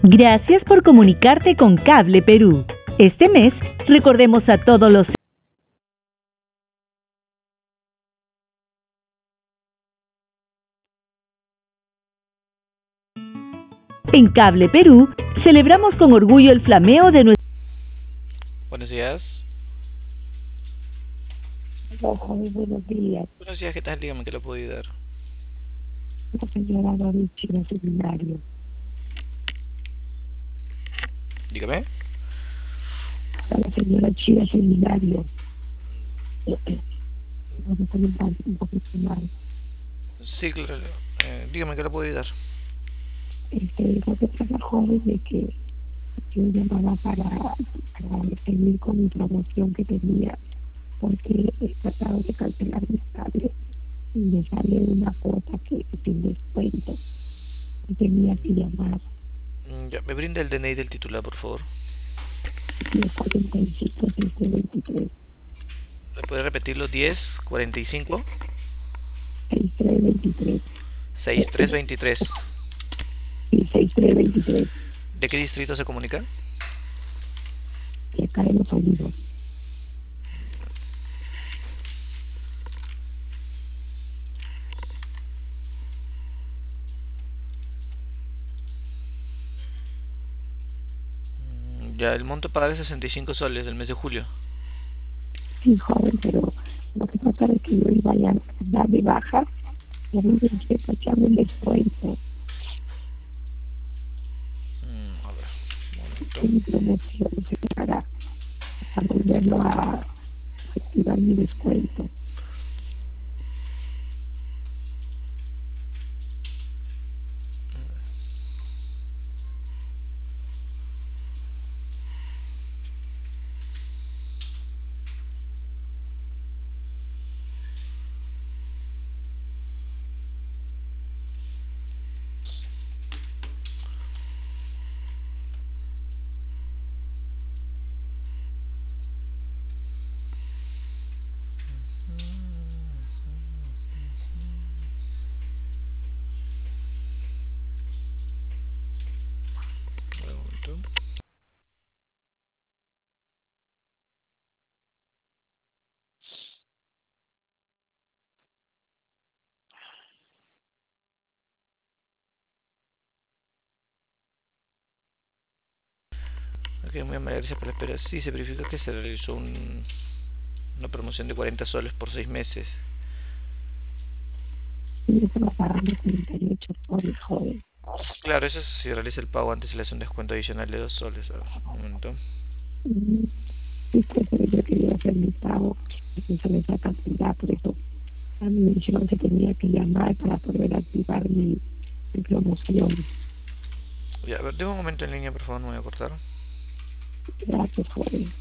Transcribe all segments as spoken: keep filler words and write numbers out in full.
Gracias por comunicarte con Cable Perú. Este mes, recordemos a todos los En Cable Perú, celebramos con orgullo el flameo de nuestro... Buenos días. Hola, joven, buenos días. Buenos días, ¿qué tal? Dígame, ¿qué le puedo ayudar? La señora Dorichi del seminario. Dígame. La señora Chida seminario. No me puede dar un poquito más. Sí, claro. Eh, dígame, ¿qué le puedo ayudar? Este, lo que pasa, joven, de que yo llamaba para, para seguir con mi promoción que tenía, porque he tratado de cancelar mis cables y me sale una cuota que sin descuento. Y tenía que llamar Mm, Ya, me brinda el D N I del titular, por favor. diez cuarenta y cinco, seis veintitrés, ¿Me puede repetirlo? Diez cuarenta y cinco seis tres veintitrés sesenta y tres veintitrés. y seis tres veintitrés, ¿De qué distrito se comunica? y acá en los olivos. Mm, Ya, el monto a pagar es sesenta y cinco soles del mes de julio. Sí, joven, pero lo que pasa es que yo iba a dar de baja y a mí me empieza a echarme el descuento Mm, a ver, un momento. de mi promoción, se para, para volverlo a activar mi descuento. A ver, un momento. Ok, muy amable, gracias por la espera. Sí, se verifica que se realizó un- una promoción de cuarenta soles por seis meses. Y yo estaba pagando treinta y ocho soles, joven. Claro, eso es si realiza el pago antes se le hace un descuento adicional de dos soles. A ver, un momento. Y sí, pues, pero yo quería hacer mi pago y que se me saca ya, por eso a mí me dijeron que tenía que llamar para poder activar mi, mi promoción. Ya, a ver, déme un momento en línea, por favor, no me voy a cortar. Gracias, joven.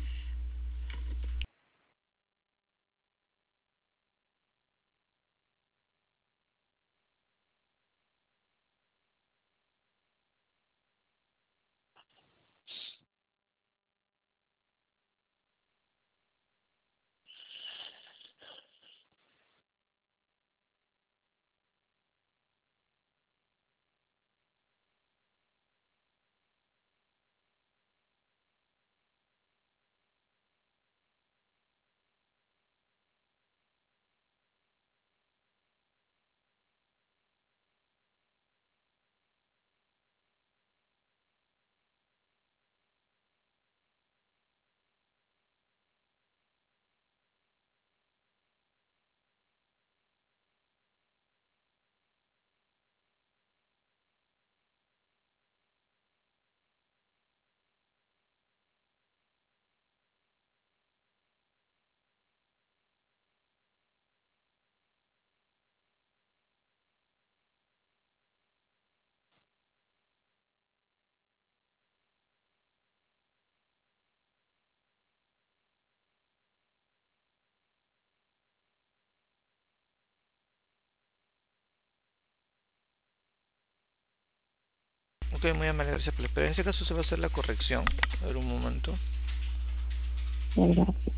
Ok, muy amable, gracias por la espera. En este caso se va a hacer la corrección. A ver, un momento. Gracias.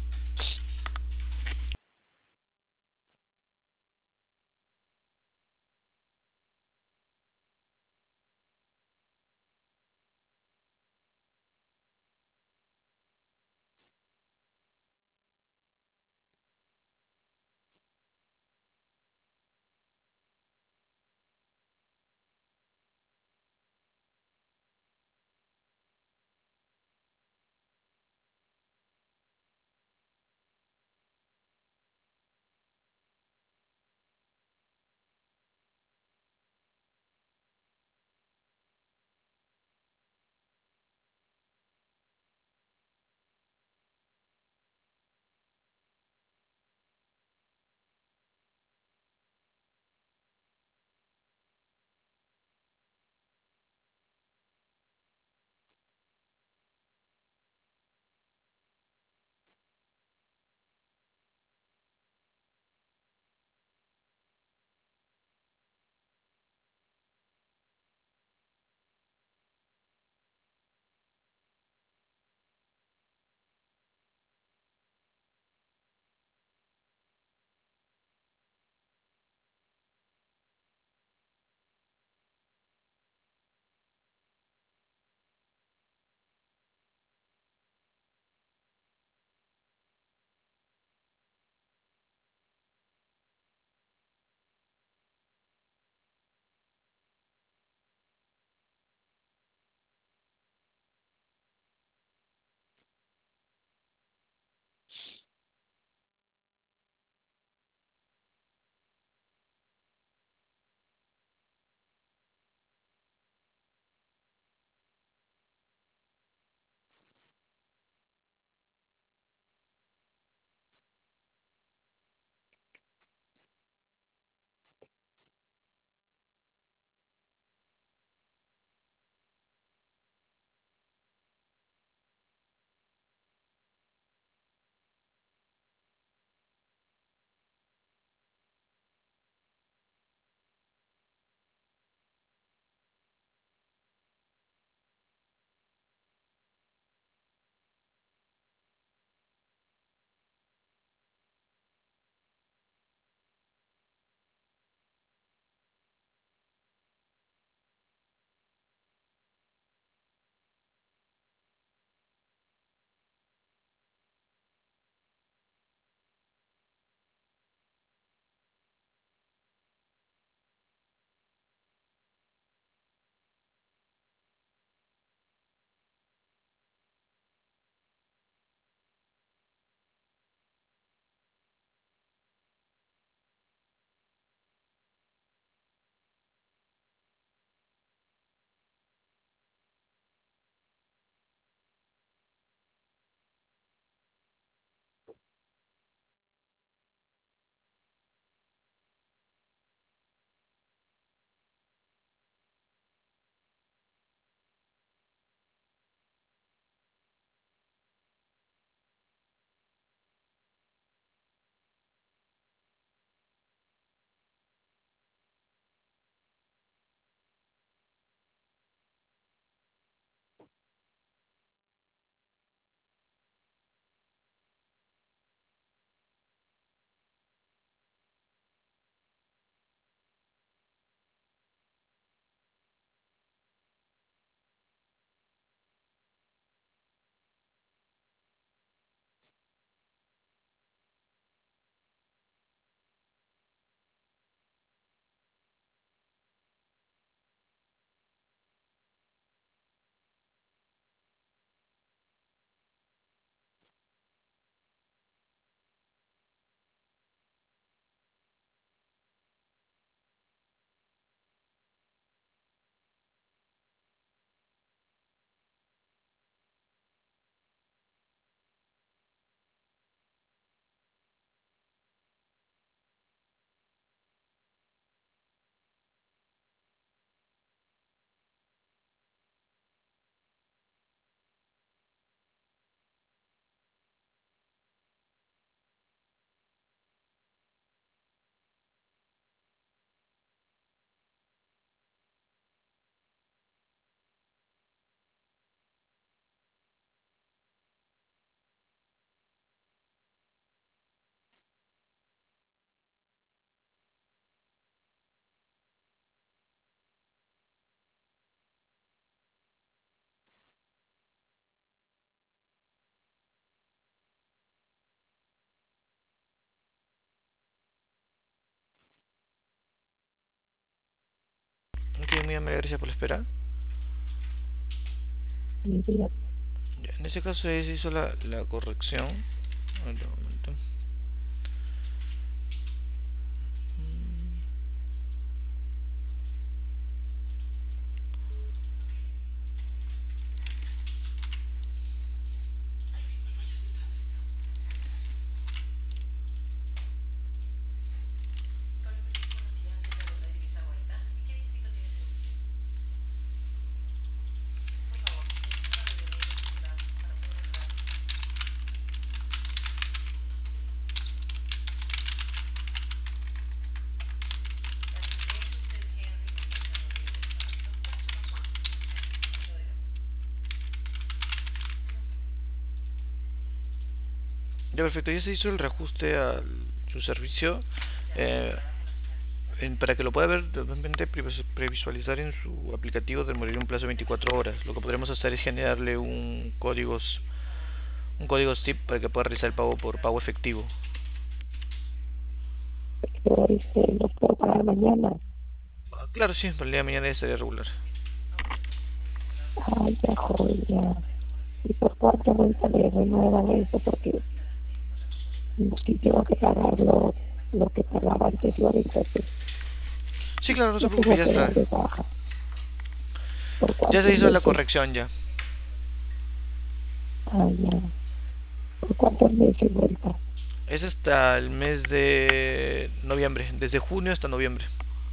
bien, muy amable, gracias por la espera. Y diga, Ya, en ese caso ya se hizo la, la corrección. A ver, un momento. Ya, perfecto, ya se hizo el reajuste a su servicio. Eh, en- para que lo pueda ver, de repente previs- previsualizar en su aplicativo, demoraría un plazo de veinticuatro horas. Lo que podremos hacer es generarle un código, s- un código S I P para que pueda realizar el pago por pago efectivo. pero este, lo puedo pagar mañana. Ah, claro, sí, para el día de mañana ya estaría regular. Ay, ya, joven, ya. ¿Y por cuánto me sale renuevan eso? Porque si tengo que pagar lo, lo que pagaba anterior, entonces Sí, claro, no se lo preocupe, tengo ya que está. dar de baja. ¿Por Ya se cuántos hizo la meses? corrección ya. Ah, ya. ¿Por cuántos meses vuelta? Es hasta el mes de noviembre, desde junio hasta noviembre.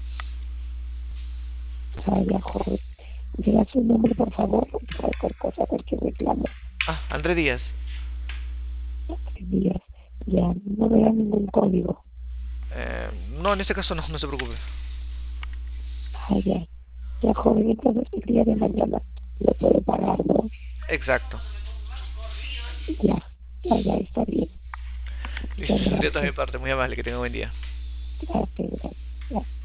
Ah, ya, joven. Diga su nombre, por favor, cualquier cosa, cualquier reclamo. Ah, André Díaz. Días. Ya, no me da ningún código. Eh, no, en este caso no, no se preocupe. Ah, ya. Ya, joven, entonces el día de mañana lo puede pagar, ¿no? Exacto. Ya, ya, ya, está bien. Listo, Muchas eso sería toda mi gracias. parte. Muy amable, que tenga un buen día. Gracias, gracias. Ya.